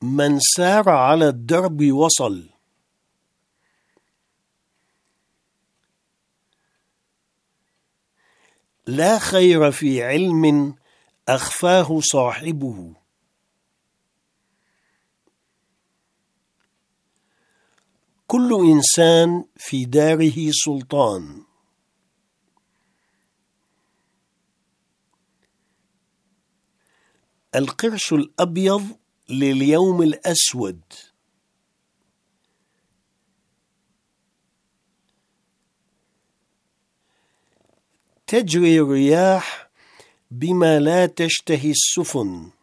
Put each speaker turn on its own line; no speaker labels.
من سار على الدرب وصل. لا خير في علم أخفاه صاحبه. كل إنسان في داره سلطان. القرش الأبيض لليوم الأسود. تجري الرياح بما لا تشتهي السفن.